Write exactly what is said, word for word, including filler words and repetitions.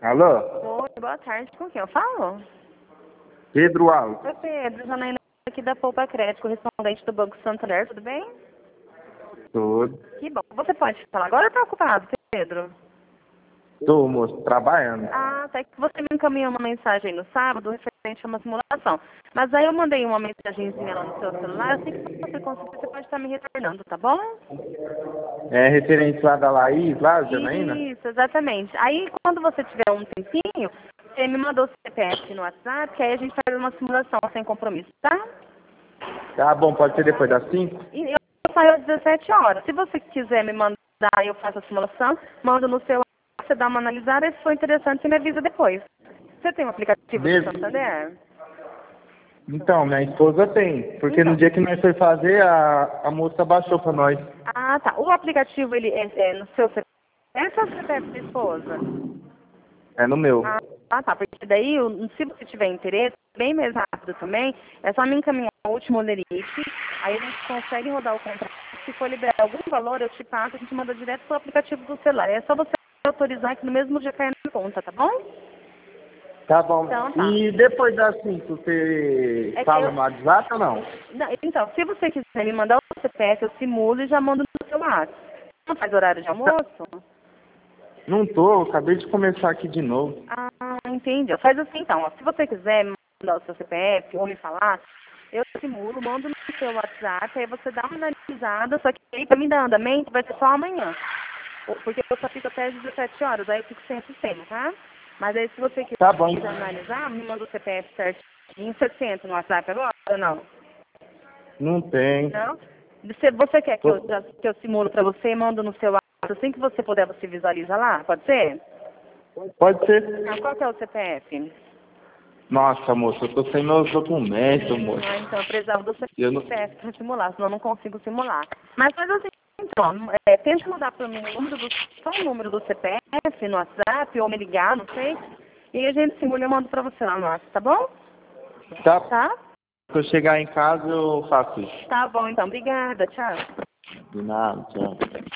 Alô? Oi, boa tarde. Com quem eu falo? Pedro Alves. Oi, Pedro. Janaína aqui da Poupa Crédito, correspondente do Banco Santander. Tudo bem? Tudo. Que bom. Você pode falar agora ou tá ocupado, Pedro? Tô, moço, trabalhando. Ah, até que você me encaminhou uma mensagem no sábado referente a uma simulação. Mas aí eu mandei uma mensagenzinha lá no seu celular. Assim que você conseguir, você pode estar me retornando, tá bom? É referente lá da Laís, lá, Janaína? Isso, exatamente. Aí, quando você tiver um tempinho, você me mandou o C P F no WhatsApp, que aí a gente faz uma simulação sem compromisso, tá? Tá bom, pode ser depois das cinco? E eu saio às dezessete horas. Se você quiser me mandar, eu faço a simulação, mando no seu WhatsApp, você dá uma analisada, e se for interessante, você me avisa depois. Você tem um aplicativo do Mesmo? Santander? Então, minha esposa tem. Porque Então. no dia que nós foi fazer, a, a moça baixou pra nós. Ah, tá. O aplicativo, ele é, é no seu C P F ou C P F da esposa? É no meu. Ah, tá. Porque daí, o- se você tiver interesse, bem mais rápido também, é só me encaminhar o último lerite, aí a gente consegue rodar o contrato. Se for liberar algum valor, eu te passo, a gente manda direto pro aplicativo do celular. É só você autorizar que no mesmo dia cai na conta, tá bom? Tá bom. Então, tá. E depois das cinco, você É que fala eu... no WhatsApp ou não? Não, então, se você quiser me mandar o C P F, eu simulo e já mando no seu WhatsApp. Não faz horário de almoço? Não tô, eu acabei de começar aqui de novo. Ah, entendi. Faz assim então, ó. Se você quiser me mandar o seu C P F ou me falar, eu simulo, mando no seu WhatsApp, aí você dá uma analisada, só que aí pra mim dar andamento vai ser só amanhã. Porque eu só fico até às dezessete horas, aí eu fico sem sistema, tá? Mas aí se você Tá quiser bom. analisar, me manda o C P F certinho, sessenta no WhatsApp agora ou não? Não tem. Não? Você, você quer que eu, Tô- que eu simulo pra você e mando no seu WhatsApp? Assim que você puder, você visualiza lá? Pode ser? Pode ser. Ah, qual que é o C P F? Nossa, moço, eu tô sem meus documentos, moço. Ah, então eu precisava do Eu não... C P F para simular, senão eu não consigo simular. Mas faz assim, então, é, tente mudar para mim o número do, só o número do C P F no WhatsApp, ou me ligar, não sei. E a gente simula e eu mando para você lá no WhatsApp, tá bom? Tá. Tá? Se eu chegar em casa, eu faço isso. Tá bom, então. Obrigada. Tchau. De nada, tchau.